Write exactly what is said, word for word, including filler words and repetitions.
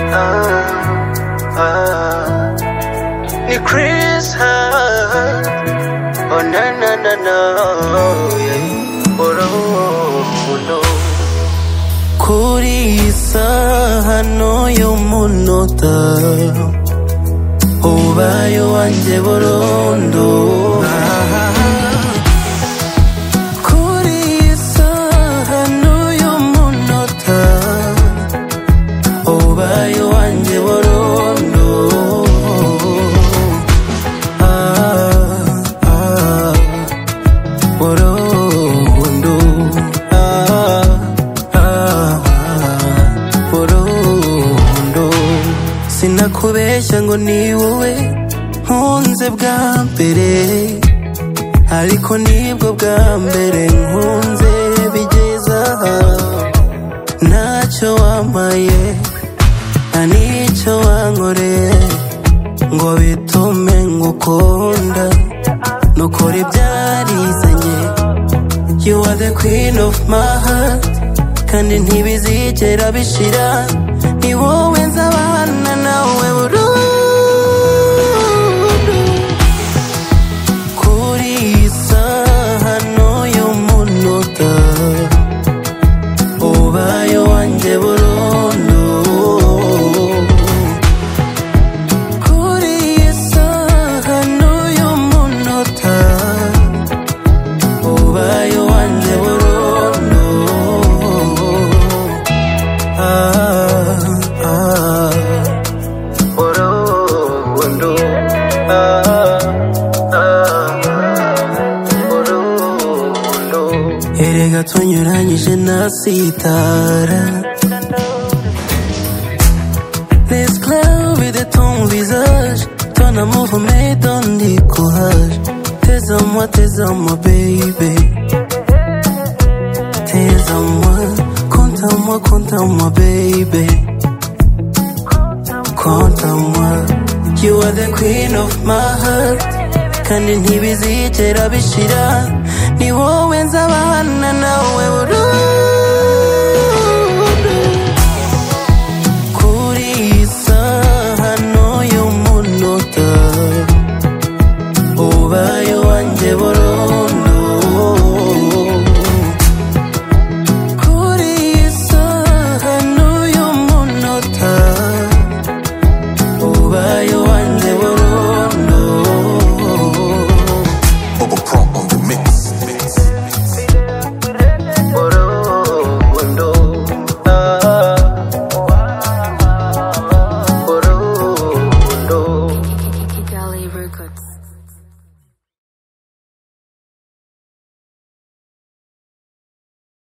ah, ah. Ni Chris Hart. Oh na na na na, yeah. Oh no, oh no. Kuri isaha n'uyu munota ubaye wanjye burundu. Kuri isaha n'uyu munota ubaye wanjye burundu. Sinakubeshya ngo ni wowe nkunze bwa mbere, ariko nibwo bwa mbere nkunze bigeza ntacyo wampaye nta n'icyo wankoreye ngo bitume ngukunda nukuri byarizanye. You are the queen of my heart kandi ntibizigera bishira. Ni wowe nzabana nawe burundu. Kuri isaha n'uyu munota ubaye wanjye burundu. Kuri isaha n'uyu munota ubaye wanjye burundu. Ah erega tunyuranyije na sitara. Les clairs de ton visage, ton amour me donne du courage. T'es à moi, t'es à moi baby. T'es à moi, compte à moi, compte à moi baby. Compte à moi. You are the queen of my heart kandi ntibizigera bishira. Ni wowe nzabana nawe burundu. Kuri isaha n'uyu munota ubaye wanjye burundu. Kuri isaha n'uyu munota ubaye wanjye burundu. Records.